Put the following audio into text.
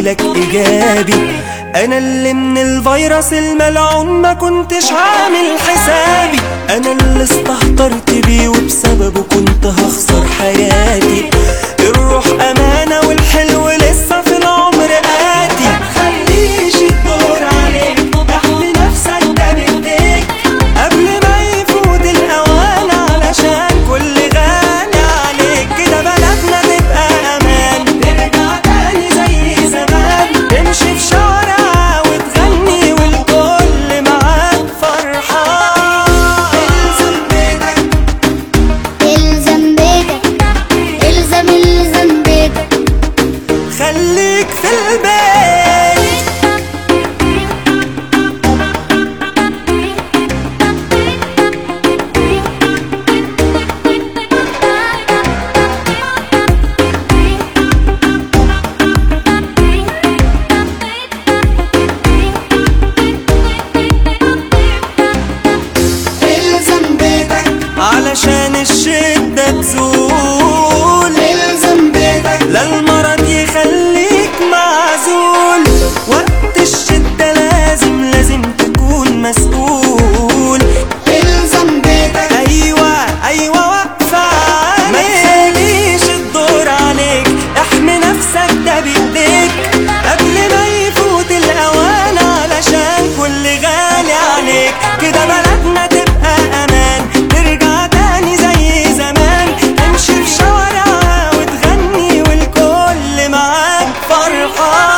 تفكيرك ايجابي. انا اللي من الفيروس الملعون ما كنتش عامل حسابي، انا اللي استهترت بيه وبسببه كنت هخسر حياتي. الروح امانة والحلو لسه في العمر آتي. متخليش الدور عليك، احمي نفسك ده بايديك قبل ما يفوت الاوان، علشان كل غالي عليك. كده بلدنا تبقى امان، نرجع تاني زي زمان، تمشي في شوارع وتغني والكل معاك فرحان. الزم بيتك الزم بيتك الزم بيتك، خليك في البيت. علشان الشدة تزول، الزم بيتك لا المرض يخليك معزول. وقت الشدة لازم تكون مسؤول. الزم بيتك ايوه واقفة عليك، ما تخليش الدور عليك، احمي نفسك ده بايديك قبل ما يفوت الاوان، علشان كل غالي عليك. كده بلدنا تبقى امان، نرجع تاني زي زمان، نمشي في شوارع وتغني والكل معاك فرحان.